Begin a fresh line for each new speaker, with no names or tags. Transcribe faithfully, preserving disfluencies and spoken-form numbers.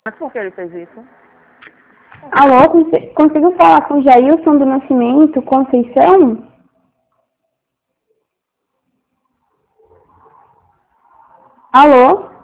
Mas por que ele fez isso?
Alô, cons- consigo falar com Jailson do Nascimento Conceição? Alô?